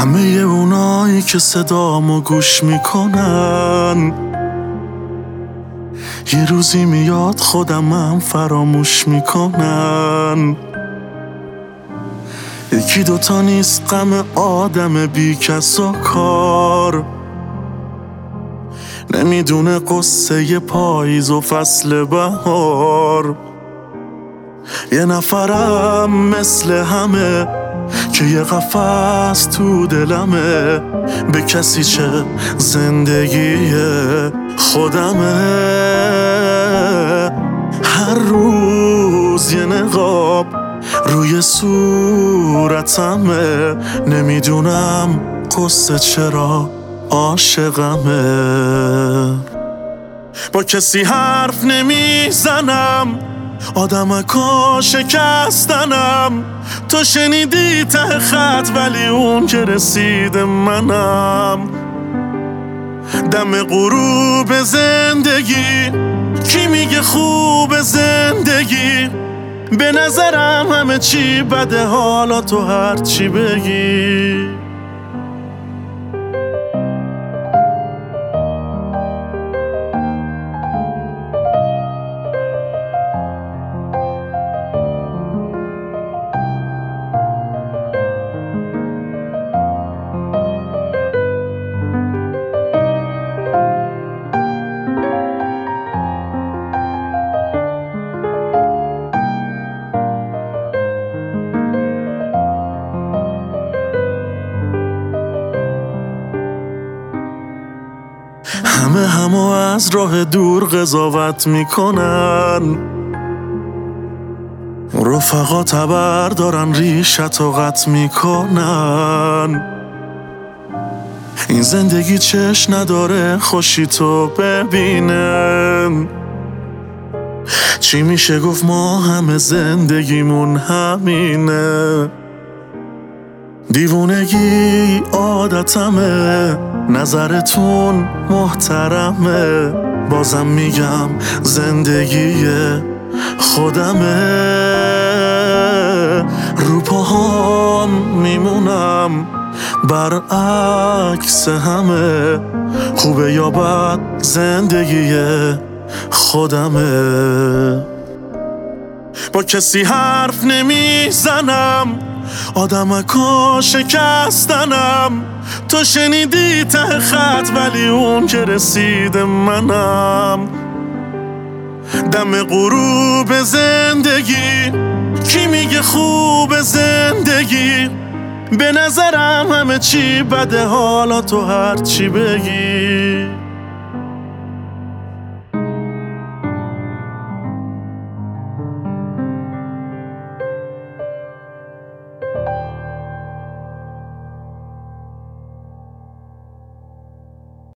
همه اونایی که صدامو گوش میکنن یه روزی میاد خودمم فراموش میکنن. یکی دوتا نیست غم آدم بی کس و کار، نمیدونه قصه پاییز و فصل بهار. یه نفرم مثل همه که یه قفس تو دلمه، به کسی چه زندگی خودمه. هر روز یه نقاب روی صورتمه، نمیدونم قصه چرا عاشقمه. با کسی حرف نمیزنم، آدمکا شکستنم. تو شنیدی ته خط ولی اون که رسید منم. دم غروب زندگی کی میگه خوب زندگی؟ به نظرم همه چی بده، حالا تو هر چی بگی. همه از راه دور قضاوت میکنن، رفقا تبر دارن ریشت و قطع میکنن. این زندگی چش نداره خوشی تو ببینن. چی میشه گفت ما همه زندگیمون همینه. دیوونگی عادتمه، نظرتون محترمه. بازم میگم زندگی خودمه. رو پاهام میمونم برعکس همه، خوبه یا بد زندگی خودمه. با کسی حرف نمیزنم، آدمکا شکستنم. تو شنیدی ته خط ولی اون که رسید منم. دم غروب زندگی کی میگه خوب زندگی؟ به نظرم همه چی بده، حالا تو هر چی بگی.